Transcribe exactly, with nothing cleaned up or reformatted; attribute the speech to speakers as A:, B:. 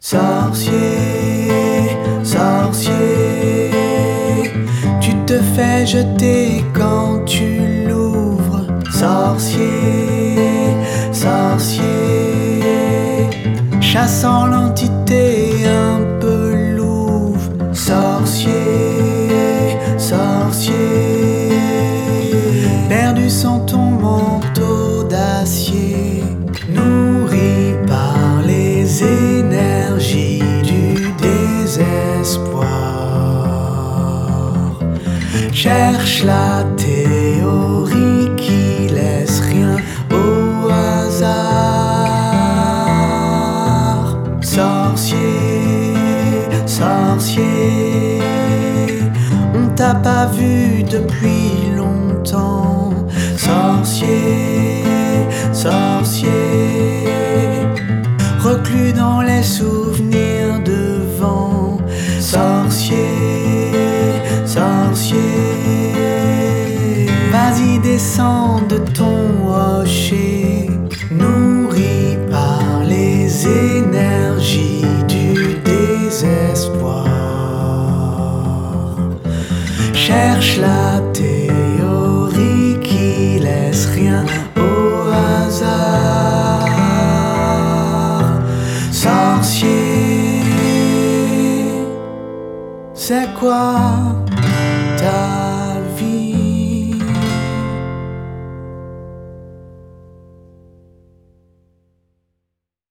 A: Sorcier, sorcier, tu te fais jeter quand tu l'ouvres. Sorcier, sorcier, chassant l'entité un peu louve. Sorcier, sorcier, perdu sans ton manteau d'acier, nourri par les énergies du désespoir. Cherche la théorie qui laisse rien au hasard. Sorcier, sorcier, on t'a pas vu depuis longtemps. Sorcier, sorcier, reclus dans les souvenirs devant. Sorcier, sorcier, vas-y descends de ton rocher, nourri par les énergies du désespoir. Cherche la théorie qui laisse rien au hasard. Sorcier, c'est quoi ta